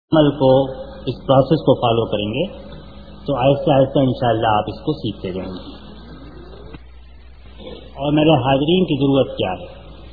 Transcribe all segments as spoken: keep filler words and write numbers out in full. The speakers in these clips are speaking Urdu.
عمل کو اس پروسیس کو فالو کریں گے تو آہستہ آہستہ انشاءاللہ آپ اس کو سیکھتے جائیں گے. اور میرے حاضرین کی ضرورت کیا ہے؟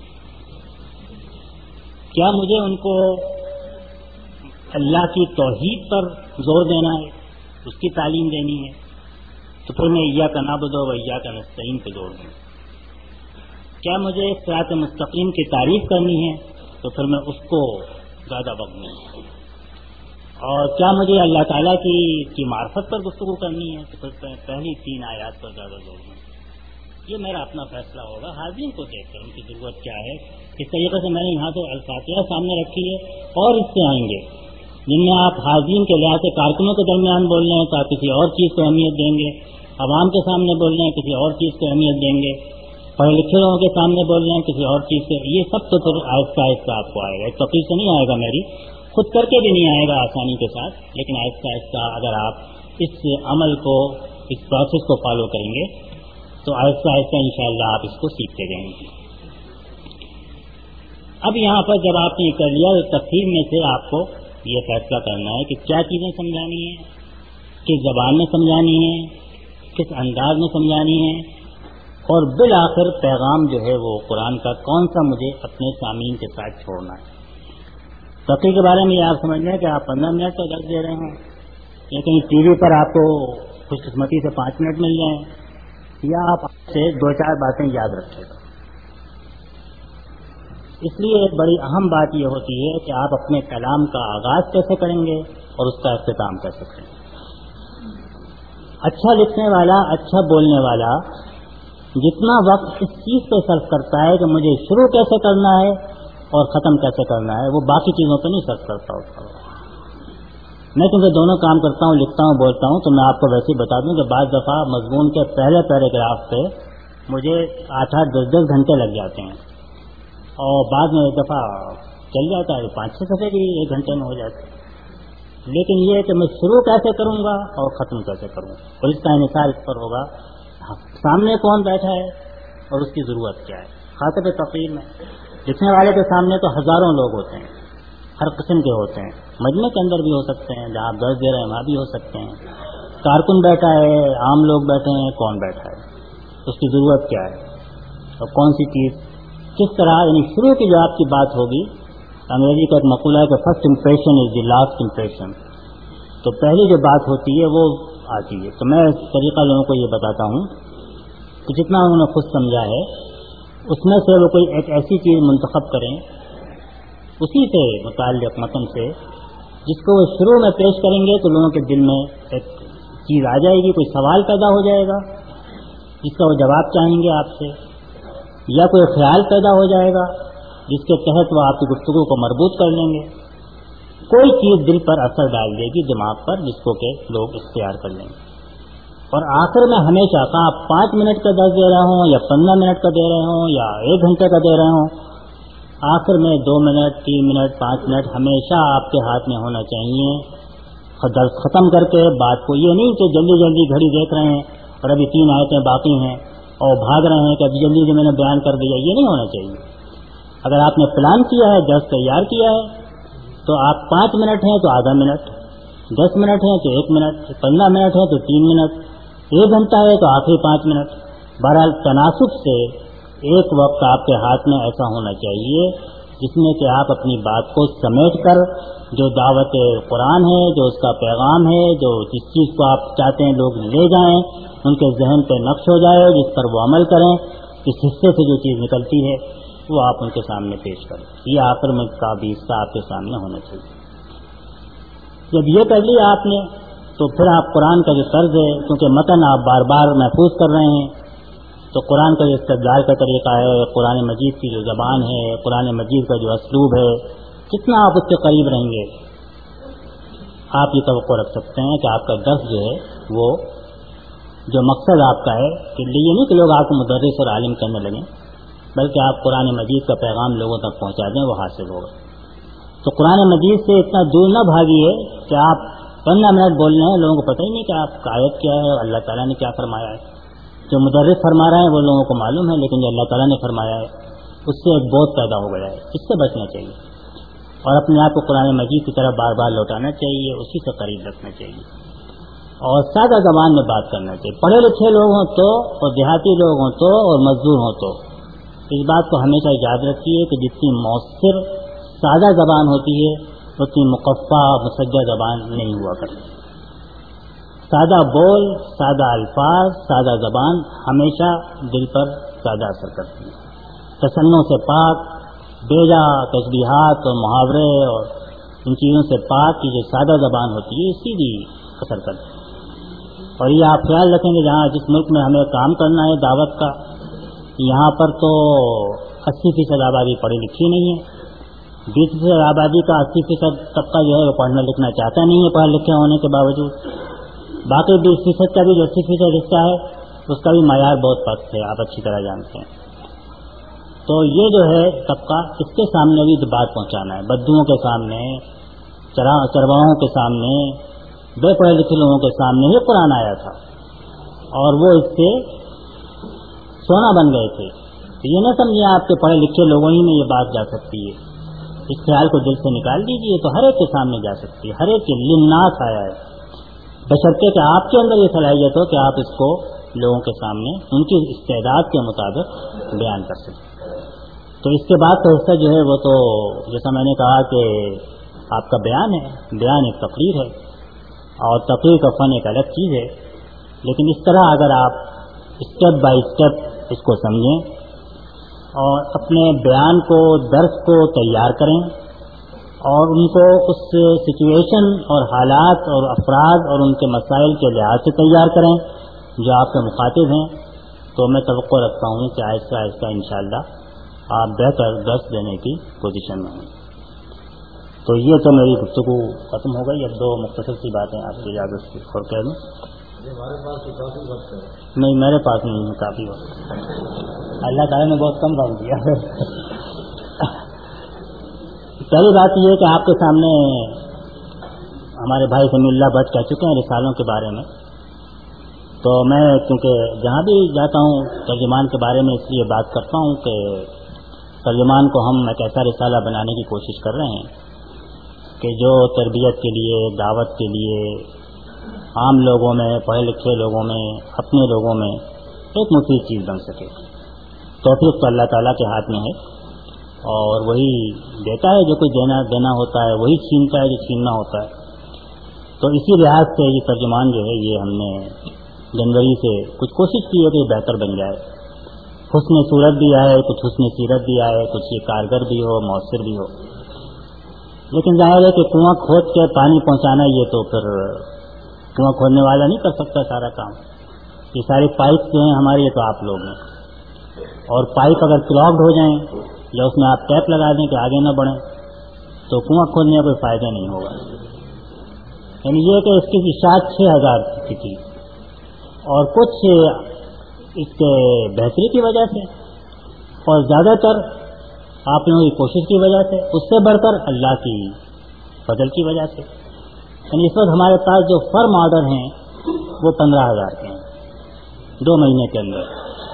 کیا مجھے ان کو اللہ کی توحید پر زور دینا ہے، اس کی تعلیم دینی ہے؟ تو پھر میں ایاک نعبد و ایاک نستعین پہ زور دوں. کیا مجھے صراط مستقیم کی تعریف کرنی ہے تو پھر میں اس کو زیادہ وقت دوں. اور کیا مجھے اللہ تعالیٰ کی کی معرفت پر گفتگو کرنی ہے تو پھر پہلی تین آیات پر زیادہ زور دوں. یہ میرا اپنا فیصلہ ہوگا، حاضرین کو دیکھ کر ان کی ضرورت کیا ہے. اس طریقے سے میں نے یہاں تو الفاتحہ سامنے رکھی ہے، اور اس سے آئیں گے جن میں آپ حاضرین کے لحاظ سے کارکنوں کے درمیان بول رہے ہیں تو آپ کسی اور چیز کو اہمیت دیں گے، عوام کے سامنے بول رہے ہیں کسی اور چیز کو اہمیت دیں گے، پڑھے لکھے لوگوں کے سامنے بول رہے ہیں کسی اور چیز سے. یہ سب تو پھر آہستہ آہستہ آپ کو آئے گا، تقریر سے نہیں آئے گا، میری خود کر کے بھی نہیں آئے گا آسانی کے ساتھ، لیکن آہستہ آہستہ اگر آپ اس عمل کو، اس پروسیس کو فالو کریں گے تو آہستہ آہستہ انشاءاللہ آپ اس کو سیکھتے جائیں گے. اب یہاں پر جب آپ نے کر لیا تو تفسیر میں سے آپ کو یہ فیصلہ کرنا ہے کہ کیا چیزیں سمجھانی ہیں، کس زبان میں سمجھانی ہے، کس انداز میں سمجھانی ہے، اور بالآخر پیغام جو ہے وہ قرآن کا کون سا مجھے اپنے سامعین کے ساتھ چھوڑنا ہے. تقریر کے بارے میں یہ آپ سمجھ لیں کہ آپ پندرہ منٹ کا درس دے رہے ہیں، لیکن ٹی وی پر آپ کو خوش قسمتی سے پانچ منٹ مل جائیں، یا آپ سے دو چار باتیں یاد رکھے گا. اس لیے ایک بڑی اہم بات یہ ہوتی ہے کہ آپ اپنے کلام کا آغاز کیسے کریں گے اور اس کا اختتام کیسے کریں گے. اچھا لکھنے والا، اچھا بولنے والا جتنا وقت اس چیز پہ صرف کرتا ہے کہ مجھے شروع کیسے کرنا ہے اور ختم کیسے کرنا ہے، وہ باقی چیزوں پہ نہیں صرف کرتا ہوتا. میں کیونکہ دونوں کام کرتا ہوں، لکھتا ہوں، بولتا ہوں، تو میں آپ کو ویسے ہی بتا دوں کہ بعض دفعہ مضمون کے پہلے پیراگراف پہ مجھے آٹھ آٹھ دس دس گھنٹے لگ جاتے ہیں، اور بعد میں ایک دفعہ چل جاتا ہے پانچ چھ صفحے بھی ایک گھنٹے میں ہو جاتے ہیں. لیکن یہ کہ میں شروع کیسے کروں گا اور ختم کیسے کروں گا، اور اس کا انحصار اس پر ہوگا سامنے کون بیٹھا ہے اور اس کی ضرورت کیا ہے. خاطب تقریر میں لکھنے والے کے سامنے تو ہزاروں لوگ ہوتے ہیں، ہر قسم کے ہوتے ہیں، مجمع کے اندر بھی ہو سکتے ہیں، جہاں آپ درس دے رہے ہیں وہاں بھی ہو سکتے ہیں، کارکن بیٹھا ہے، عام لوگ بیٹھے ہیں، کون بیٹھا ہے، اس کی ضرورت کیا ہے اور کون سی چیز کس طرح. یعنی شروع کی جو آپ کی بات ہوگی، انگریزی کا ایک مقولہ ہے کہ first impression is the last impression, تو پہلی جو بات ہوتی ہے وہ آتی ہے. تو میں اس طریقہ لوگوں کو یہ بتاتا ہوں کہ جتنا انہوں نے خود سمجھا ہے اس میں سے وہ کوئی ایک ایسی چیز منتخب کریں اسی سے متعلق متن سے جس کو وہ شروع میں پیش کریں گے تو لوگوں کے دل میں ایک چیز آ جائے گی، کوئی سوال پیدا ہو جائے گا جس کا وہ جواب چاہیں گے آپ سے، یا کوئی خیال پیدا ہو جائے گا جس کے تحت وہ آپ کی گفتگو کو مربوط کر لیں گے. کوئی چیز دل پر اثر ڈال دے گی، دماغ پر، جس کو کہ لوگ اختیار کر لیں گے. اور آخر میں ہمیشہ کا آپ پانچ منٹ کا درس دے رہے ہوں یا پندرہ منٹ کا دے رہے ہوں یا ایک گھنٹے کا دے رہے ہوں، آخر میں دو منٹ تین منٹ پانچ منٹ ہمیشہ آپ کے ہاتھ میں ہونا چاہیے. درس ختم کر کے بات کو یہ نہیں کہ جلدی جلدی گھڑی دیکھ رہے ہیں اور ابھی تین آیتیں باقی ہیں اور بھاگ رہے ہیں کہ ابھی جلدی جلدی میں نے بیان کر دیا، یہ نہیں ہونا چاہیے. اگر آپ نے پلان کیا ہے، درس تیار کیا ہے، تو آپ پانچ منٹ ہیں تو آدھا منٹ، دس منٹ ہیں تو ایک منٹ، پندرہ منٹ ہیں تو تین منٹ، ایک گھنٹہ ہے تو آخری پانچ منٹ. بہرحال تناسب سے ایک وقت آپ کے ہاتھ میں ایسا ہونا چاہیے جس میں کہ آپ اپنی بات کو سمیٹ کر جو دعوت قرآن ہے، جو اس کا پیغام ہے، جو جس چیز کو آپ چاہتے ہیں لوگ لے جائیں، ان کے ذہن پہ نقش ہو جائے، جس پر وہ عمل کریں، اس حصے سے جو چیز نکلتی ہے وہ آپ ان کے سامنے پیش کریں. یہ آخر میں کا بھی حصہ آپ کے سامنے ہونا چاہیے. جب یہ کر لیا آپ نے تو پھر آپ قرآن کا جو طرز ہے، کیونکہ متن آپ بار بار محفوظ کر رہے ہیں، تو قرآن کا جو استدلال کا طریقہ ہے، قرآن مجید کی جو زبان ہے، قرآن مجید کا جو اسلوب ہے، جتنا آپ اس کے قریب رہیں گے آپ یہ توقع رکھ سکتے ہیں کہ آپ کا درس جو ہے وہ جو مقصد آپ کا ہے کہ یہ نہیں کہ لوگ آپ کو مدرس اور عالم کرنے لگیں، بلکہ آپ قرآن مجید کا پیغام لوگوں تک پہنچا دیں، وہ حاصل ہوگا. تو قرآن مجید سے اتنا دور نہ بھاگیے کہ آپ پندرہ منٹ بول رہے ہیں، لوگوں کو پتہ ہی نہیں کہ آپ کا آیت کیا ہے اور اللہ تعالیٰ نے کیا فرمایا ہے. جو مدرس فرما رہے ہیں وہ لوگوں کو معلوم ہے، لیکن جو اللہ تعالیٰ نے فرمایا ہے اس سے ایک بوجھ پیدا ہو گیا ہے، اس سے بچنا چاہیے. اور اپنے آپ کو قرآن مجید کی طرف بار بار لوٹانا چاہیے، اسی سے قریب رکھنا چاہیے اور سادہ زبان میں بات کرنا چاہیے. پڑھے لکھے لوگ ہوں تو اور دیہاتی لوگ ہوں تو اور مزدور ہوں تو اس بات کو ہمیشہ یاد رکھیے کہ جتنی مؤثر سادہ زبان ہوتی ہے اتنی مقفع مسجع زبان نہیں ہوا کرتی. سادہ بول، سادہ الفاظ، سادہ زبان ہمیشہ دل پر زیادہ اثر کرتی ہے. تصنع سے پاک، بیجا تشبیہات اور محاورے اور ان چیزوں سے پاک کی جو سادہ زبان ہوتی ہے اسی بھی اثر کرتی ہے. اور یہ آپ خیال رکھیں گے جہاں جس ملک میں ہمیں کام کرنا ہے دعوت کا، یہاں پر تو اسی فیصد آبادی پڑھی لکھی نہیں ہے. بیس فیصد آبادی کا اسی فیصد طبقہ جو ہے وہ پڑھنا لکھنا چاہتا نہیں ہے پڑھے لکھے ہونے کے باوجود. باقی بیس فیصد کا بھی جو اسی فیصد حصہ ہے اس کا بھی معیار بہت پست ہے، آپ اچھی طرح جانتے ہیں. تو یہ جو ہے طبقہ، اس کے سامنے بھی بات پہنچانا ہے، بدوؤں کے سامنے، چرواہوں کے سامنے، بے پڑھے لکھے لوگوں کے سامنے ہی قرآن آیا تھا اور وہ اس سے سونا بن گئے تھے. تو یہ نہ سمجھے آپ کے پڑھے لکھے لوگوں ہی میں یہ بات جا سکتی ہے. اس خیال کو دل سے نکال دیجیے تو ہر ایک کے سامنے جا سکتی ہے، ہر ایک کے للناس آیا ہے، بشرطے کہ آپ کے اندر یہ صلاحیت ہو کہ آپ اس کو لوگوں کے سامنے ان کی استعداد کے مطابق بیان کر سکیں. تو اس کے بعد کا حصہ جو ہے وہ تو جیسا میں نے کہا کہ آپ کا بیان ہے، بیان ایک تقریر ہے اور تقریر کا فن ایک الگ چیز ہے. لیکن اس طرح اگر آپ اسٹیپ بائی اسٹیپ اس کو سمجھیں اور اپنے بیان کو، درس کو تیار کریں اور ان کو اس سچویشن اور حالات اور افراد اور ان کے مسائل کے لحاظ سے تیار کریں جو آپ کے مخاطب ہیں، تو میں توقع رکھتا ہوں کہ آہستہ آہستہ انشاءاللہ آپ بہتر درس دینے کی پوزیشن میں ہیں. تو یہ تو میری گفتگو ختم ہو گئی. اب دو مختصر سی باتیں آپ کی اجازت سے اور کہہ دوں. ہمارے پاس تو کافی وقت ہے. نہیں، میرے پاس نہیں ہے کافی وقت. اللہ تعالیٰ نے بہت کم وقت دیا. پہلی بات یہ ہے کہ آپ کے سامنے ہمارے بھائی سمیع اللہ بٹ کہہ چکے ہیں رسالوں کے بارے میں. تو میں کیونکہ جہاں بھی جاتا ہوں ترجمان کے بارے میں اس لیے بات کرتا ہوں کہ ترجمان کو ہم ایک ایسا رسالہ بنانے کی کوشش کر رہے ہیں کہ جو تربیت کے لیے، دعوت کے لیے، عام لوگوں میں، پڑھے لکھے لوگوں میں، اپنے لوگوں میں ایک مفید چیز بن سکے. توفیق تو اللہ تعالیٰ کے ہاتھ میں ہے اور وہی دیتا ہے جو کچھ دینا دینا ہوتا ہے، وہی چھینتا ہے جو چھیننا ہوتا ہے. تو اسی لحاظ سے یہ ترجمان جو ہے یہ ہم نے جنوری سے کچھ کوشش کی ہے کہ بہتر بن جائے. حسن صورت بھی آئے، کچھ حسن سیرت بھی آئے، کچھ یہ کارگر بھی ہو، مؤثر بھی ہو. لیکن ظاہر ہے کہ کنواں کھود کے پانی پہنچانا یہ تو پھر کنواں کھودنے والا نہیں کر سکتا سارا کام. یہ ساری پائپ جو ہیں ہماری یہ تو آپ لوگ ہیں، اور پائپ اگر کلاگڈ ہو جائیں یا اس میں آپ ٹیپ لگا دیں کہ آگے نہ بڑھیں تو کنواں کھودنے کا کوئی فائدہ نہیں ہوگا. یعنی یہ کہ اس کی اشاعت چھ ہزار کی تھی اور کچھ اس کے بہتری کی وجہ سے اور زیادہ تر آپ لوگوں کی کوشش کی وجہ سے، اس سے بڑھ کر اللہ کی فضل کی وجہ سے. یعنی اس وقت ہمارے پاس جو فرم آرڈر ہیں وہ پندرہ ہزار کے ہیں دو مہینے کے اندر.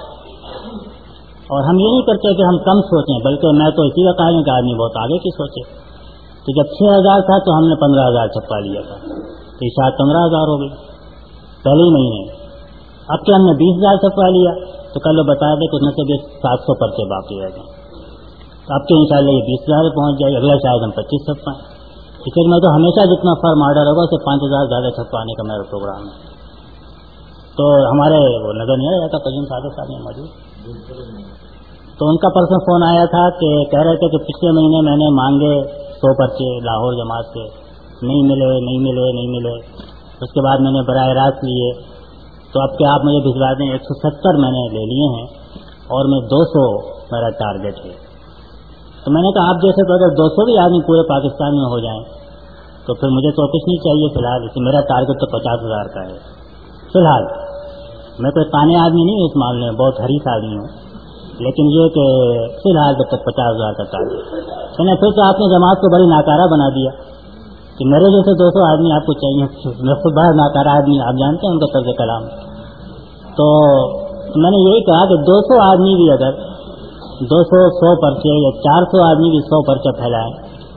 اور ہم یہ نہیں کرتے کہ ہم کم سوچیں، بلکہ میں تو اسی کا قائل ہوں کہ آدمی بہت آگے کی سوچے. تو جب چھ ہزار تھا تو ہم نے پندرہ ہزار چھپا لیا تھا، تو شاید پندرہ ہزار ہو گئی پہلے ہی مہینے. اب کہ ہم نے بیس ہزار چھپا لیا تو کل وہ بتایا تھا کہ اس میں سے بھی سات سو پرچے باقی رہ گئے. اب کہ انشاءاللہ یہ بیس ہزار پہنچ جائے، اگلا شاید ہم پچیس چھپائیں. اس لیے میں تو ہمیشہ جتنا فرم آرڈر ہوگا اسے پانچ ہزار زیادہ چھپوانے کا میرا پروگرام ہے. تو ہمارے وہ نظر نہیں آ رہا تھا قیوم صادق صاحب میں موجود، تو ان کا پرسوں فون آیا تھا کہ کہہ رہے تھے کہ پچھلے مہینے میں نے مانگے سو پرچے لاہور جماعت سے، نہیں ملے نہیں ملے نہیں ملے. اس کے بعد میں نے براہ راست لیے، تو اب کہ آپ مجھے بھجوا دیں. ایک سو ستر میں نے لے لیے ہیں اور میں دو سو میرا ٹارگیٹ ہے. تو میں نے کہا آپ جیسے تو اگر دو سو بھی آدمی پورے پاکستان میں ہو جائیں تو پھر مجھے تو کچھ نہیں چاہیے فی الحال. اس میرا ٹارگیٹ تو پچاس ہزار کا ہے فی الحال. میں کوئی تانے آدمی نہیں اس معاملے میں، بہت حریص آدمی ہوں، لیکن یہ کہ فی الحال تب تک پچاس ہزار کا ٹارگیٹ. میں پھر تو آپ نے جماعت کو بڑی ناکارہ بنا دیا کہ میرے جیسے دو سو آدمی آپ کو چاہیے. میں خود بڑا ناکارہ آدمی، آپ جانتے ہیں ان کا طرز کلام. تو میں نے یہی کہا کہ دو سو آدمی بھی اگر دو سو سو پرچے یا چار سو آدمی بھی سو پرچہ پھیلائیں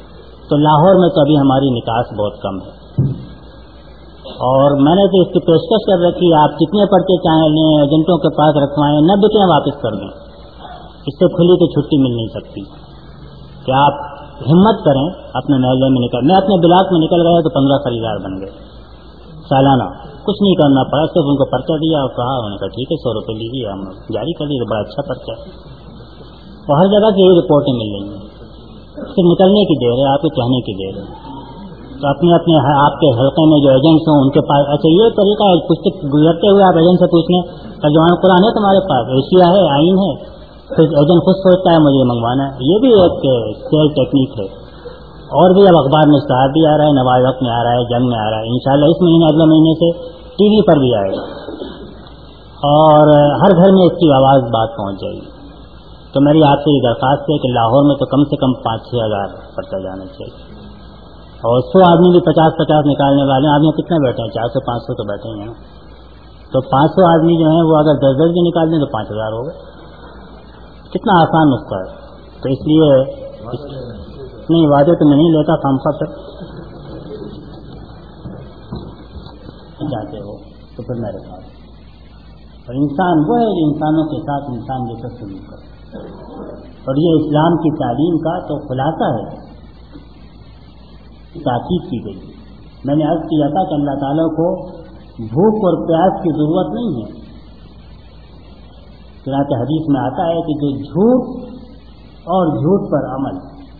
تو لاہور میں تو ابھی ہماری نکاس بہت کم ہے، اور میں نے تو اس کی پیشکش کر رکھی آپ جتنے پرچے چاہیں لیں، ایجنٹوں کے پاس رکھوائیں، نہ بکیں واپس کر دیں، اس سے کھلی تو چھٹی مل نہیں سکتی کہ آپ ہمت کریں اپنے محلے میں نکل. میں اپنے بلاک میں نکل گیا تو پندرہ خریدار بن گئے سالانہ، کچھ نہیں کرنا پڑا، صرف ان کو پرچہ دیا اور کہا، انہوں نے کہا ٹھیک ہے سو روپے لیجیے، ہم جاری کر دیے، بڑا اچھا پرچہ ہے. اور ہر جگہ سے یہی رپورٹیں مل رہی ہیں، صرف نکلنے کی دیر ہے، آپ کے کہنے کی دیر ہے. تو اپنے اپنے آپ کے حلقے میں جو ایجنٹس ہوں ان کے پاس، اچھا یہ طریقہ ہے کچھ گزرتے ہوئے آپ ایجنٹ سے پوچھ لیں ترجمان قرآن ہے تمہارے پاس، ایشیا ہے، آئین ہے، پھر ایجنٹ خود سوچتا ہے مجھے منگوانا ہے. یہ بھی ایک سیل ٹیکنیک ہے. اور بھی اب اخبار میں اشتہار بھی آ رہا ہے، نواز وقت میں آ رہا ہے، جنگ میں آ رہا ہے، انشاءاللہ اس مہینے اگلے مہینے سے ٹی وی پر بھی آئے گا، اور ہر گھر میں اس کی آواز بات پہنچ جائے گی. تو میری آپ سے یہ درخواست ہے کہ لاہور میں تو کم سے کم پانچ چھ ہزار پرچہ جانا چاہیے، اور سو آدمی بھی پچاس پچاس نکالنے والے آدمی کتنے بیٹھے ہیں؟ چار سو پانچ سو تو بیٹھے ہیں. تو پانچ سو آدمی جو ہیں وہ اگر دس دس بھی نکال دیں تو پانچ ہزار ہو گئے. کتنا آسان نسخہ ہے. تو اس لیے اس نہیں وعدے تو میں نہیں لیتا خامخواہ سے جاتے ہو تو پھر میرے پاس. اور انسان وہ ہے جو انسانوں کے ساتھ انسان جیسا سلوک کرے، اور یہ اسلام کی تعلیم کا تو خلاصہ ہے. تاکید کی گئی. میں نے عرض کیا تھا کہ اللہ تعالیٰ کو بھوک اور پیاس کی ضرورت نہیں ہے. چنانچہ حدیث میں آتا ہے کہ جو جھوٹ اور جھوٹ پر عمل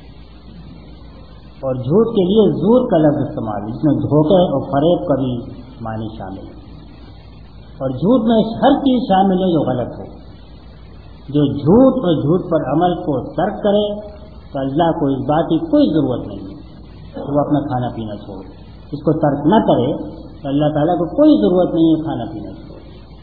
اور جھوٹ کے لیے زور کا لفظ استعمال، جس میں دھوکے اور فریب کا بھی معنی شامل ہے، اور جھوٹ میں ہر چیز شامل ہے جو غلط ہو. جو جھوٹ اور جھوٹ پر عمل کو ترک کرے تو اللہ کو اس بات کی کوئی ضرورت نہیں ہے وہ اپنا کھانا پینا چھوڑے. اس کو ترک نہ کرے تو اللہ تعالیٰ کو کوئی ضرورت نہیں ہے کھانا پینا چھوڑے.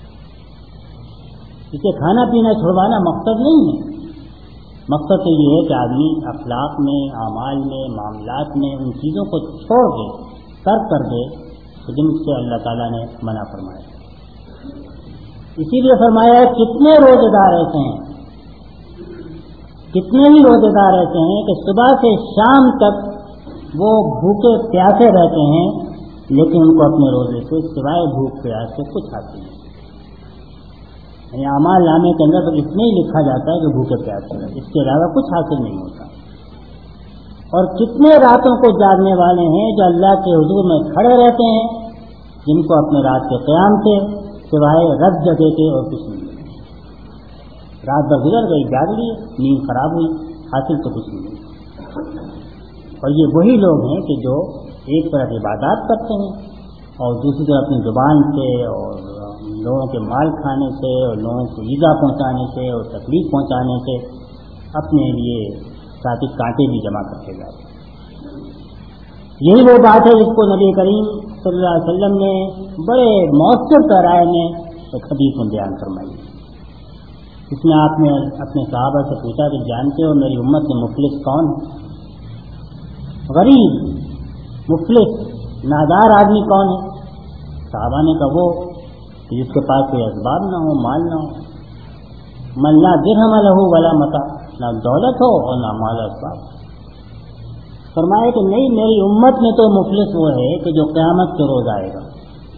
اسے کھانا پینا چھوڑوانا مقصد نہیں ہے. مقصد تو یہ ہے کہ آدمی اخلاق میں، اعمال میں، معاملات میں ان چیزوں کو چھوڑ دے، ترک کر دے جن سے اللہ تعالیٰ نے منع فرمایا. اسی لیے فرمایا ہے کتنے روزے دار ایسے ہیں، کتنے ہی روزے دار ایسے ہیں کہ صبح سے شام تک وہ بھوکے پیاسے رہتے ہیں، لیکن ان کو اپنے روزے سے سوائے بھوک پیاس سے کچھ حاصل نہیں. یعنی اعمال نامے کے اندر تو اتنے ہی لکھا جاتا ہے کہ بھوکے پیاسے رہتے، اس کے علاوہ کچھ حاصل نہیں ہوتا. اور کتنے راتوں کو جاگنے والے ہیں جو اللہ کے حضور میں کھڑے رہتے ہیں، جن کو اپنے رات کے قیام سے سوائے رب جگہ کے اور کچھ نہیں. رات بھر گزر گئی، جاگ لیے، نیند خراب ہوئی، حاصل تو کچھ نہیں. اور یہ وہی لوگ ہیں کہ جو ایک طرف عبادات کرتے ہیں اور دوسری طرف اپنی زبان سے اور لوگوں کے مال کھانے سے اور لوگوں کو ایذا پہنچانے سے اور تکلیف پہنچانے سے اپنے لیے ساتھی کانٹے بھی جمع کرتے جاتے ہیں. یہی وہ بات ہے جس کو نبی کریم صلی اللہ علیہ وسلم نے بڑے مؤثر پیرائے میں ایک حدیث میں بیان فرمائی. اس میں آپ نے اپنے صحابہ سے پوچھا کہ جانتے ہو میری امت میں مفلس کون ہے؟ غریب، مفلس، نادار آدمی کون ہے؟ صحابہ نے کہا وہ کہ جس کے پاس کوئی اسباب نہ ہو، مال نہ ہو. من لا درہم لہ ولا متاع، نہ دولت ہو اور نہ مال اسباب. فرمایا کہ نہیں، میری امت میں تو مفلس وہ ہے کہ جو قیامت کے روز آئے گا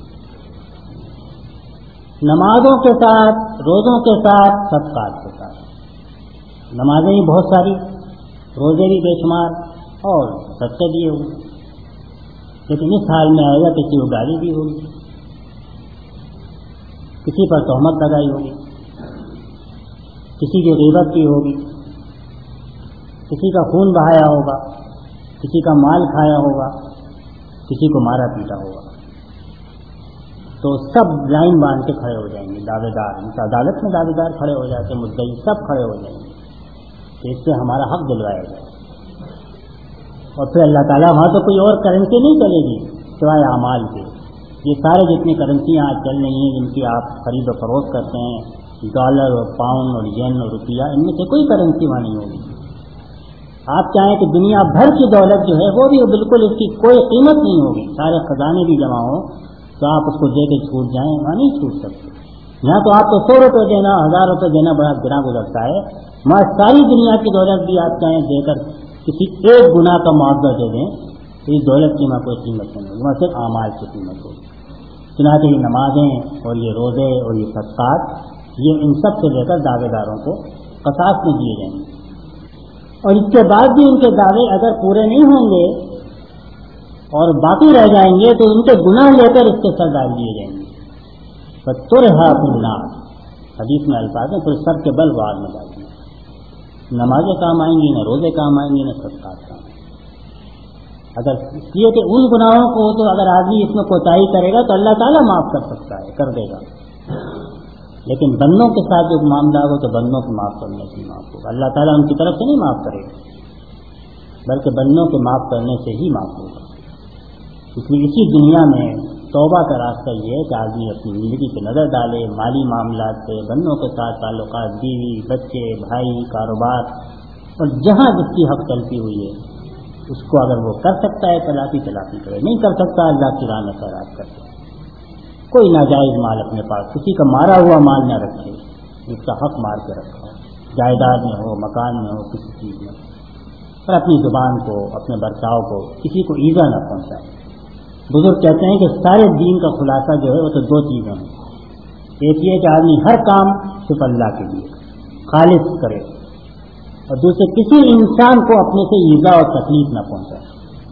نمازوں کے ساتھ، روزوں کے ساتھ، صدقات کے ساتھ. نمازیں بھی بہت ساری، روزے بھی بے شمار اور صدقے بھی ہوگی، لیکن اس حال میں آئے گا کسی کو گالی بھی ہوگی، کسی پر تہمت لگائی ہوگی، کسی کی غیبت کی ہوگی، کسی کا خون بہایا ہوگا، کسی کا مال کھایا ہوگا، کسی کو مارا پیٹا ہوگا. تو سب لائن باندھ کے کھڑے ہو جائیں گے دعوے دار. عدالت میں دعوے دار کھڑے ہو جاتے ہیں، مدعی سب کھڑے ہو جائیں گے کہ اس سے ہمارا حق دلوایا جائے. اور پھر اللہ تعالیٰ وہاں تو کوئی اور کرنسی نہیں چلے گی سوائے اعمال کے. یہ سارے جتنی کرنسیاں آج چل رہی ہیں جن کی آپ خرید و فروخت کرتے ہیں، ڈالر اور پاؤنڈ اور ین اور روپیہ، ان میں سے کوئی کرنسی وہاں نہیں ہوگی. آپ چاہیں کہ دنیا بھر کی دولت جو ہے وہ بھی بالکل اس کی کوئی قیمت نہیں ہوگی، سارے خزانے بھی جمع ہوں تو آپ اس کو دے کے چھوٹ جائیں، وہاں نہیں چھوٹ سکتے. یہاں تو آپ کو سو روپے دینا، ہزار روپے دینا بڑا گنا گزرتا ہے. مگر ساری دنیا کی دولت بھی آپ چاہیں دے کر کسی ایک گناہ کا معاوضہ دے دیں تو یہ دولت کی میں کوئی قیمت نہیں ہوگی، وہاں صرف اعمال کی قیمت ہوگی۔ چنانچہ یہ نمازیں اور یہ روزے اور یہ صدقات یہ ان سب سے لے کر دعوے داروں کو قصاص میں دیے جائیں گے، اور اس کے بعد بھی ان کے دعوے اگر پورے نہیں ہوں گے اور باقی رہ جائیں گے تو ان کے گناہ لے کر اس کے سر ڈال دیے جائیں گے۔ فترہا فی النار، حدیث میں الفاظ ہیں، پھر سب کے بل وہ آگ میں ڈال دیں گے، نمازیں کام آئیں گی، نہ روزے کام آئیں گے، نہ صدقات کام آئیں گے۔ اگر اس لیے کہ ان گناہوں کو تو اگر آدمی اس میں کوتاہی کرے گا تو اللہ تعالیٰ معاف کر سکتا ہے، کر دے گا، لیکن بندوں کے ساتھ جو معاملہ ہو تو بندوں کو معاف کرنے سے معاف ہوگا، اللہ تعالیٰ ان کی طرف سے نہیں معاف کرے گا بلکہ بندوں کے معاف کرنے سے ہی معاف ہوگا۔ اس لیے اسی دنیا میں توبہ کا راستہ یہ ہے کہ آدمی اپنی زندگی پہ نظر ڈالے، مالی معاملات پہ، بندوں کے ساتھ تعلقات، بیوی بچے بھائی کاروبار، اور جہاں جس کی حق تلفی ہوئی ہے اس کو اگر وہ کر سکتا ہے تلافی تلافی کرے، نہیں کر سکتا اللہ کی راہ میں خیرات کرے۔ کوئی ناجائز مال اپنے پاس، کسی کا مارا ہوا مال نہ رکھے، جس کا حق مار کے رکھا ہو، جائیداد میں ہو، مکان میں ہو، کسی چیز میں، اور اپنی زبان کو، اپنے برتاؤ کو کسی کو ایذا نہ پہنچائے۔ بزرگ کہتے ہیں کہ سارے دین کا خلاصہ جو ہے وہ تو دو چیزیں ہیں، ایک یہ کہ آدمی ہر کام صرف اللہ کے لیے خالص کرے، اور دوسرے کسی انسان کو اپنے سے ایذا اور تکلیف نہ پہنچائے۔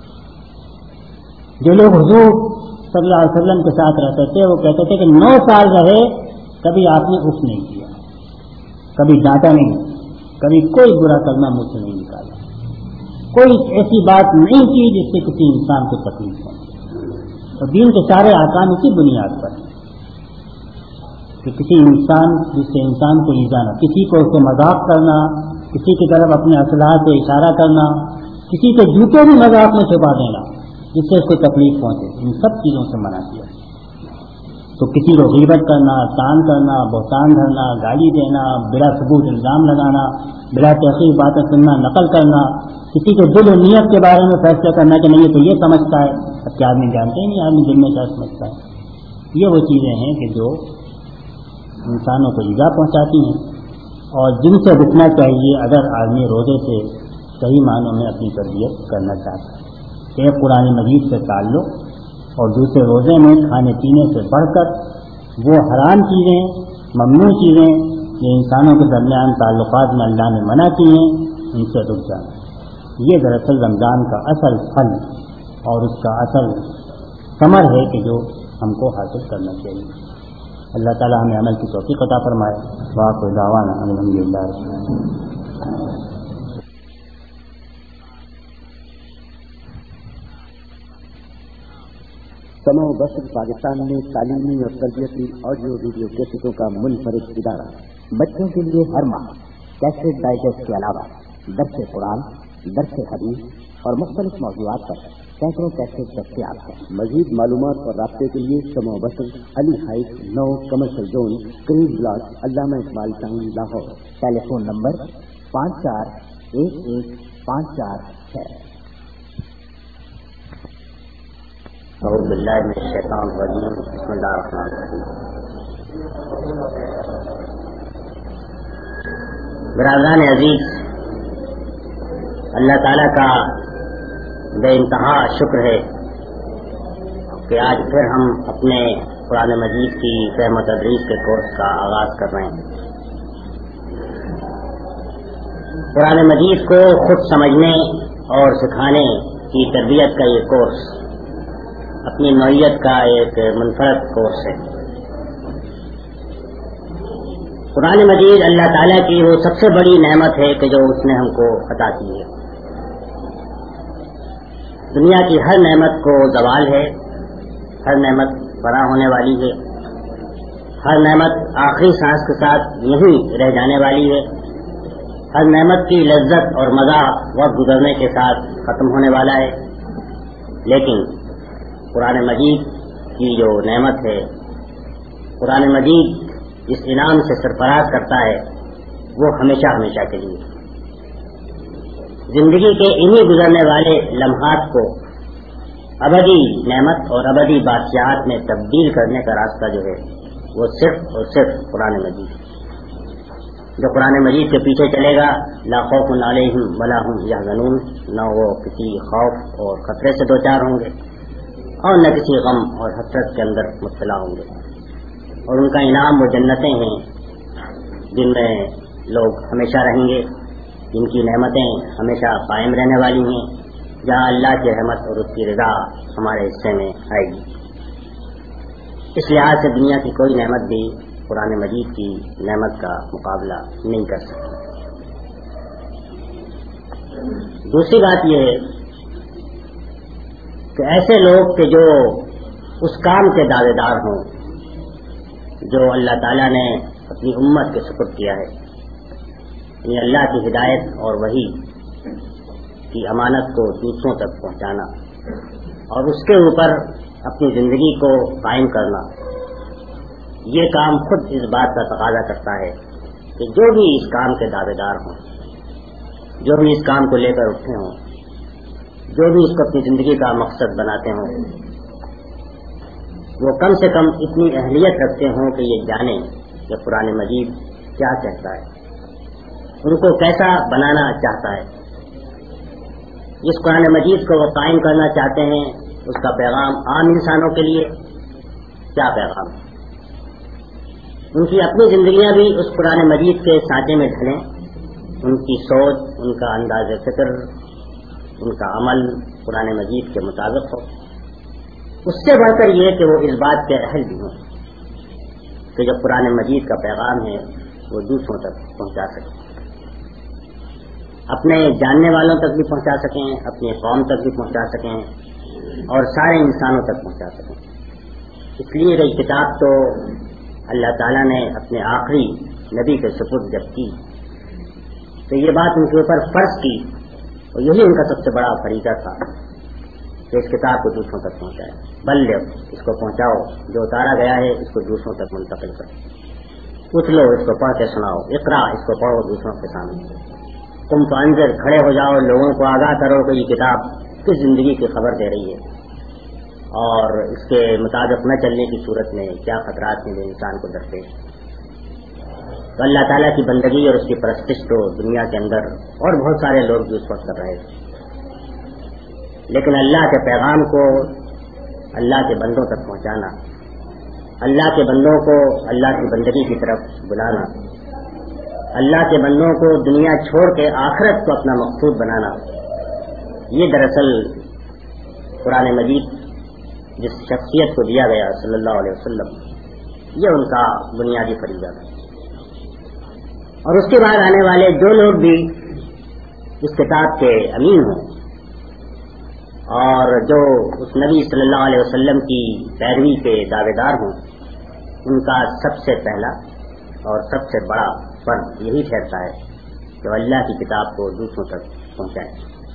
جو لوگ حضور صلی اللہ علیہ وسلم کے ساتھ رہتے تھے وہ کہتے تھے کہ نو سال رہے کبھی آپ نے اف نہیں کیا، کبھی ڈانٹا نہیں، کبھی کوئی برا کلمہ منہ سے نہیں نکالا، کوئی ایسی بات نہیں کی جس سے کسی انسان کو تکلیف پہنچے۔ اور دین کے سارے احکام اسی بنیاد پر ہیں کہ کسی انسان جس سے انسان کو ایذا نہ، کسی کو اس سے مذاق کرنا، کسی کی طرف اپنے اسلحہ سے اشارہ کرنا، کسی کے جوتے بھی مذاق میں چھپا دینا جس سے اس کو تکلیف پہنچے، ان سب چیزوں سے منع کیا۔ تو کسی کو غیبت کرنا، تان کرنا، بہتان دھرنا، گالی دینا، بلا ثبوت الزام لگانا، بلا تحقیق باتیں سننا، نقل کرنا، کسی کے دل و نیت کے بارے میں فیصلہ کرنا کہ نہیں یہ تو یہ سمجھتا ہے، اب کیا آدمی جانتے ہی نہیں آدمی دل میں کیا سمجھتا ہے۔ یہ وہ چیزیں ہیں کہ جو انسانوں کو ایذا پہنچاتی ہیں اور جن سے رکنا چاہیے اگر آدمی روزے سے صحیح معنوں میں اپنی تربیت کرنا چاہتا ہے۔ ایک قرآن مجید سے تعلق اور دوسرے روزے میں کھانے پینے سے بڑھ کر وہ حرام چیزیں، ممنوع چیزیں جو انسانوں کے درمیان تعلقات میں اللہ نے منع کی ہیں ان سے رک جانا۔ یہ دراصل رمضان کا اصل پھل اور اس کا اصل ثمر ہے کہ جو ہم کو حاصل کرنا چاہیے۔ اللہ تعالی ہمیں عمل کی توفیق عطا فرمائے۔ وآخر دعوانا الحمدللہ رب العالمین۔ سمع و بصر پاکستان میں تعلیمی اور تربیتی آڈیو ویڈیو کیسٹوں کا منفرد ادارہ، بچوں کے لیے ہر ماہ کیسٹ ڈائجسٹ کے علاوہ درس قرآن، درس حدیث اور مختلف موضوعات پر سینکڑوں کیسٹ دستیاب ہے۔ مزید معلومات اور رابطے کے لیے سمع و بصر، علی ہائٹ، نو کمرشل زون، کریز بلاک، Allama Iqbal town, Lahore. Telephone number پانچ چار ایک ایک پانچ چار چھ۔ اعوذ باللہ من الشیطان الرجیم، بسم اللہ الرحمن الرحیم۔ برادران عزیز، اللہ تعالیٰ کا بے انتہا شکر ہے کہ آج پھر ہم اپنے قرآن مجید کی فہم و تدریس کے کورس کا آغاز کر رہے ہیں۔ قرآن مجید کو خود سمجھنے اور سکھانے کی تربیت کا یہ کورس اپنی نوعیت کا ایک منفرد کورس ہے۔ قرآن مجید اللہ تعالیٰ کی وہ سب سے بڑی نعمت ہے کہ جو اس نے ہم کو عطا کی ہے۔ دنیا کی ہر نعمت کو زوال ہے، ہر نعمت بڑا ہونے والی ہے، ہر نعمت آخری سانس کے ساتھ یہیں رہ جانے والی ہے، ہر نعمت کی لذت اور مزہ وقت گزرنے کے ساتھ ختم ہونے والا ہے، لیکن قرآن مجید کی جو نعمت ہے، قرآن مجید جس انعام سے سرفراز کرتا ہے وہ ہمیشہ ہمیشہ کے لیے۔ زندگی کے انہی گزرنے والے لمحات کو ابدی نعمت اور ابدی بادشاہت میں تبدیل کرنے کا راستہ جو ہے وہ صرف اور صرف قرآن مجید ہے۔ جو قرآن مجید کے پیچھے چلے گا لا خوف علیہم ولا هم یحزنون، نہ وہ کسی خوف اور خطرے سے دوچار ہوں گے اور نہ کسی غم اور حسرت کے اندر مبتلا ہوں گے، اور ان کا انعام وہ جنتیں ہیں جن میں لوگ ہمیشہ رہیں گے، جن کی نعمتیں ہمیشہ قائم رہنے والی ہیں، جہاں اللہ کی رحمت اور اس کی رضا ہمارے حصے میں آئے گی۔ اس لحاظ سے دنیا کی کوئی نعمت بھی قرآن مجید کی نعمت کا مقابلہ نہیں کر سکتی۔ دوسری بات یہ ہے کہ ایسے لوگ کہ جو اس کام کے دعوے دار ہوں جو اللہ تعالیٰ نے اپنی امت کے سپرد کیا ہے، یعنی اللہ کی ہدایت اور وحی کی امانت کو دوسروں تک پہنچانا اور اس کے اوپر اپنی زندگی کو قائم کرنا، یہ کام خود اس بات کا تقاضا کرتا ہے کہ جو بھی اس کام کے دعوے دار ہوں، جو بھی اس کام کو لے کر اٹھے ہوں، جو بھی اس کو اپنی زندگی کا مقصد بناتے ہوں، وہ کم سے کم اتنی اہلیت رکھتے ہوں کہ یہ جانیں کہ قرآن مجید کیا کہتا ہے، ان کو کیسا بنانا چاہتا ہے، جس قرآن مجید کو وہ قائم کرنا چاہتے ہیں اس کا پیغام عام انسانوں کے لیے کیا پیغام ہے، ان کی اپنی زندگیاں بھی اس قرآن مجید کے سانچے میں ڈھلیں، ان کی سوچ، ان کا انداز فکر، ان کا عمل قرآن مجید کے مطابق ہو۔ اس سے بڑھ کر یہ کہ وہ اس بات کے اہل بھی ہوں کہ جو قرآن مجید کا پیغام ہے وہ دوسروں تک پہنچا سکیں، اپنے جاننے والوں تک بھی پہنچا سکیں، اپنی قوم تک بھی پہنچا سکیں اور سارے انسانوں تک پہنچا سکیں۔ اس لیے یہ کتاب تو اللہ تعالیٰ نے اپنے آخری نبی کے سپرد جب کی تو یہ بات ان کے اوپر فرض کی، اور یہی ان کا سب سے بڑا فریضہ تھا کہ اس کتاب کو دوسروں تک پہنچائے۔ بلغ، اس کو پہنچاؤ، جو اتارا گیا ہے اس کو دوسروں تک منتقل کرو، اتلو، اس کو پڑھ کے سناؤ، اقرا، اس کو پڑھو دوسروں کے سامنے، تم تو انظر، کھڑے ہو جاؤ، لوگوں کو آگاہ کرو کہ یہ کتاب کس زندگی کی خبر دے رہی ہے اور اس کے مطابق نہ چلنے کی صورت میں کیا خطرات ہیں جو انسان کو درپیش۔ تو اللہ تعالیٰ کی بندگی اور اس کی پرستش تو دنیا کے اندر اور بہت سارے لوگ بھی اس وقت کر رہے تھے، لیکن اللہ کے پیغام کو اللہ کے بندوں تک پہنچانا، اللہ کے بندوں کو اللہ کی بندگی کی طرف بلانا، اللہ کے بندوں کو دنیا چھوڑ کے آخرت کو اپنا مقصود بنانا، یہ دراصل قرآن مجید جس شخصیت کو دیا گیا صلی اللہ علیہ وسلم، یہ ان کا بنیادی فریضہ تھا۔ اور اس کے بعد آنے والے جو لوگ بھی اس کتاب کے امین ہوں اور جو اس نبی صلی اللہ علیہ وسلم کی پیروی کے دعوے دار ہوں، ان کا سب سے پہلا اور سب سے بڑا فرض یہی ٹھہرتا ہے کہ وہ اللہ کی کتاب کو دوسروں تک پہنچائیں۔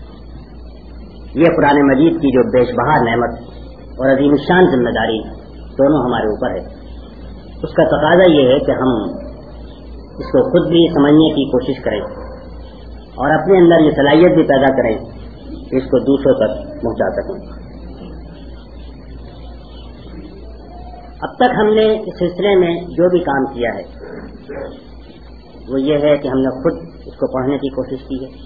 یہ قرآن مجید کی جو بیش بہا نعمت اور عظیم شان ذمہ داری دونوں ہمارے اوپر ہے، اس کا تقاضا یہ ہے کہ ہم اس کو خود بھی سمجھنے کی کوشش کریں اور اپنے اندر یہ صلاحیت بھی پیدا کریں کہ اس کو دوسروں تک پہنچا سکیں۔ اب تک ہم نے اس سلسلے میں جو بھی کام کیا ہے وہ یہ ہے کہ ہم نے خود اس کو پڑھنے کی کوشش کی ہے۔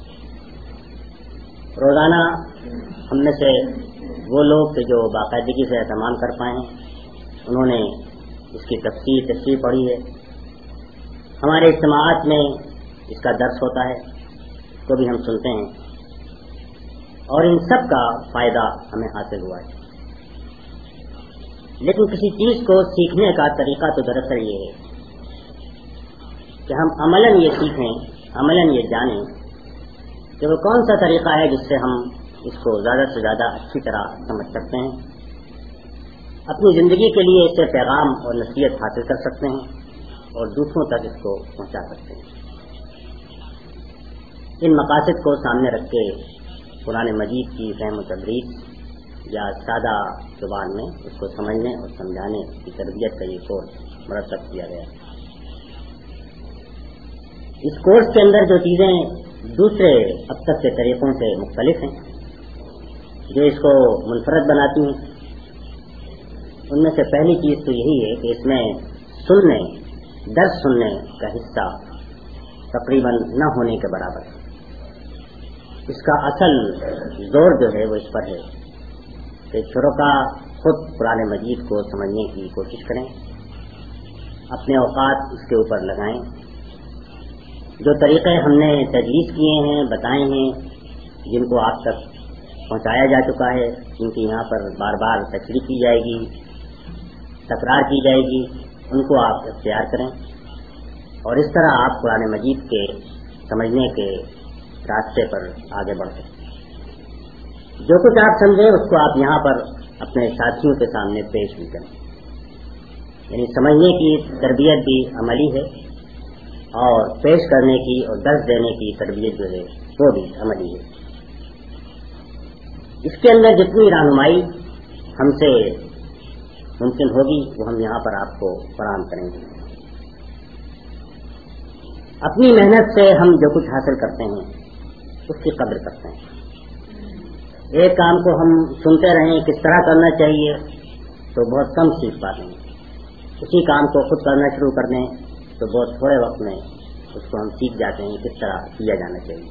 روزانہ ہم میں سے وہ لوگ کہ جو باقاعدگی سے اہتمام کر پائے ہیں انہوں نے اس کی تفسیر تشریح پڑھی ہے، ہمارے اجتماعات میں اس کا درس ہوتا ہے تو بھی ہم سنتے ہیں اور ان سب کا فائدہ ہمیں حاصل ہوا ہے۔ لیکن کسی چیز کو سیکھنے کا طریقہ تو دراصل یہ ہے کہ ہم عملاً یہ سیکھیں، عملاً یہ جانیں کہ وہ کون سا طریقہ ہے جس سے ہم اس کو زیادہ سے زیادہ اچھی طرح سمجھ سکتے ہیں، اپنی زندگی کے لیے اس سے پیغام اور نصیحت حاصل کر سکتے ہیں اور دوسروں تک اس کو پہنچا سکتے ہیں۔ ان مقاصد کو سامنے رکھ کے قرآن مجید کی فہم و تدریس یا سادہ زبان میں اس کو سمجھنے اور سمجھانے کی تربیت کا یہ کورس مرتب کیا گیا۔ اس کورس کے اندر جو چیزیں دوسرے اب تک کے طریقوں سے مختلف ہیں، جو اس کو منفرد بناتی ہیں، ان میں سے پہلی چیز تو یہی ہے کہ اس میں سننے درس سننے کا حصہ تقریباً نہ ہونے کے برابر ہے. اس کا اصل زور جو ہے وہ اس پر ہے کہ شرکا خود قرآن مجید کو سمجھنے کی کوشش کریں، اپنے اوقات اس کے اوپر لگائیں. جو طریقے ہم نے تجویز کیے ہیں، بتائے ہیں، جن کو آپ تک پہنچایا جا چکا ہے، جن کی یہاں پر بار بار تشریح کی جائے گی، تکرار کی جائے گی، ان کو آپ اختیار کریں اور اس طرح آپ قرآن مجید کے سمجھنے کے راستے پر آگے بڑھیں. جو کچھ آپ سمجھیں اس کو آپ یہاں پر اپنے ساتھیوں کے سامنے پیش بھی کریں. یعنی سمجھنے کی تربیت بھی عملی ہے اور پیش کرنے کی اور درس دینے کی تربیت جو ہے وہ بھی عملی ہے. اس کے اندر جتنی رہنمائی ہم سے ممکن ہوگی وہ ہم یہاں پر آپ کو فراہم کریں گے. اپنی محنت سے ہم جو کچھ حاصل کرتے ہیں اس کی قدر کرتے ہیں. ایک کام کو ہم سنتے رہیں کس طرح کرنا چاہیے تو بہت کم سیکھ پاتے ہیں. اسی کام کو خود کرنا شروع کر دیں تو بہت تھوڑے وقت میں اس کو ہم سیکھ جاتے ہیں کس طرح کیا جانا چاہیے.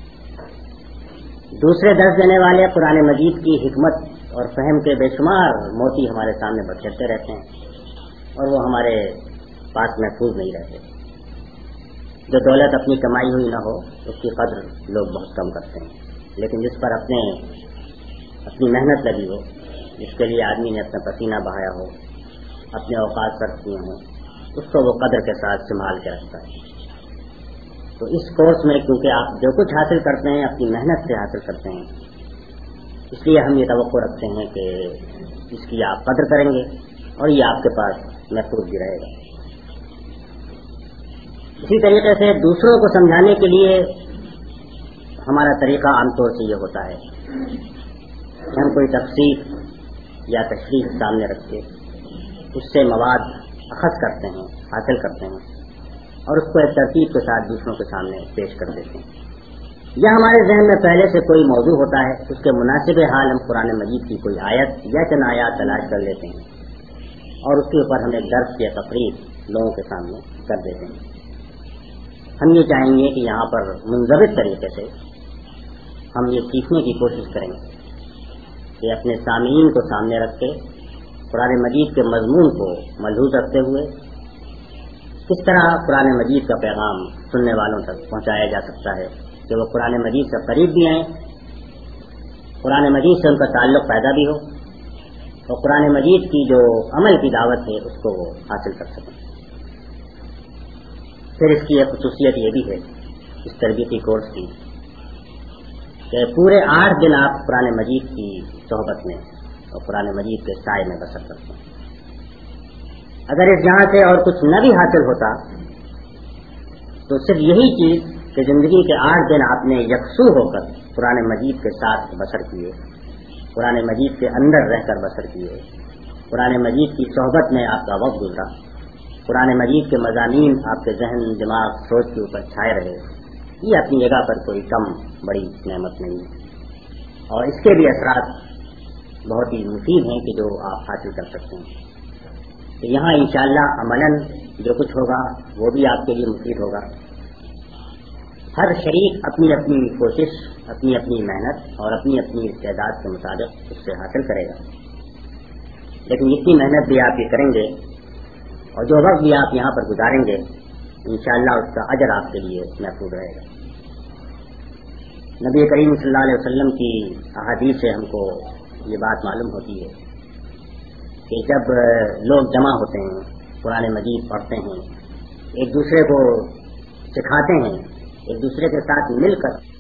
دوسرے درس دینے والے قرآن مجید کی حکمت اور فہم کے بے شمار موتی ہمارے سامنے بکھیرتے رہتے ہیں اور وہ ہمارے پاس محفوظ نہیں رہتے. جو دولت اپنی کمائی ہوئی نہ ہو اس کی قدر لوگ بہت کم کرتے ہیں، لیکن جس پر اپنے اپنی محنت لگی ہو، جس کے لیے آدمی نے اپنا پسینہ بہایا ہو، اپنے اوقات صرف کیے ہوں، اس کو وہ قدر کے ساتھ سنبھال کے رکھتا ہے. تو اس کورس میں کیونکہ آپ جو کچھ حاصل کرتے ہیں اپنی محنت سے حاصل کرتے ہیں، اس لیے ہم یہ توقع رکھتے ہیں کہ اس کی آپ قدر کریں گے اور یہ آپ کے پاس محفوظ بھی رہے گا. اسی طریقے سے دوسروں کو سمجھانے کے لیے ہمارا طریقہ عام طور سے یہ ہوتا ہے کہ ہم کوئی تفسیر یا تشریح سامنے رکھ کے اس سے مواد اخذ کرتے ہیں، حاصل کرتے ہیں اور اس کو ایک ترتیب کے ساتھ دوسروں کے سامنے پیش کر دیتے ہیں. یا ہمارے ذہن میں پہلے سے کوئی موضوع ہوتا ہے، اس کے مناسب حال ہم قرآن مجید کی کوئی آیت یا چند آیات تلاش کر لیتے ہیں اور اس کے اوپر ہم ایک درس یا تقریر لوگوں کے سامنے کر دیتے ہیں. ہم یہ چاہیں گے کہ یہاں پر منضبط طریقے سے ہم یہ سیکھنے کی کوشش کریں کہ اپنے سامعین کو سامنے رکھ کے قرآن مجید کے مضمون کو ملحوظ رکھتے ہوئے کس طرح قرآن مجید کا پیغام سننے والوں تک پہنچایا جا سکتا ہے کہ وہ قرآن مجید سے قریب بھی آئیں، قرآن مجید سے ان کا تعلق پیدا بھی ہو اور قرآن مجید کی جو عمل کی دعوت ہے اس کو وہ حاصل کر سکیں. پھر اس کی ایک خصوصیت یہ بھی ہے اس تربیتی کورس کی کہ پورے آٹھ دن آپ قرآن مجید کی صحبت میں اور قرآن مجید کے سائے میں بسر کرتے ہیں. اگر اس جہاں سے اور کچھ نہ بھی حاصل ہوتا تو صرف یہی چیز کہ زندگی کے آٹھ دن آپ نے یکسو ہو کر قرآن مجید کے ساتھ بسر کیے، قرآن مجید کے اندر رہ کر بسر کیے، قرآن مجید کی صحبت میں آپ کا وقت گزرا، قرآن مجید کے مضامین آپ کے ذہن دماغ سوچ کے اوپر چھائے رہے، یہ اپنی جگہ پر کوئی کم بڑی نعمت نہیں ہے اور اس کے بھی اثرات بہت ہی مفید ہیں کہ جو آپ حاصل کر سکتے ہیں. تو یہاں انشاءاللہ عملاً جو کچھ ہوگا وہ بھی آپ کے لیے مفید ہوگا. ہر شریک اپنی اپنی کوشش، اپنی اپنی محنت اور اپنی اپنی استعداد کے مطابق اس سے حاصل کرے گا، لیکن جتنی محنت بھی آپ یہ کریں گے اور جو وقت بھی آپ یہاں پر گزاریں گے انشاءاللہ اس کا اجر آپ کے لیے محفوظ رہے گا. نبی کریم صلی اللہ علیہ وسلم کی احادیث سے ہم کو یہ بات معلوم ہوتی ہے کہ جب لوگ جمع ہوتے ہیں، قرآن مجید پڑھتے ہیں، ایک دوسرے کو سکھاتے ہیں، ایک دوسرے کے ساتھ مل کر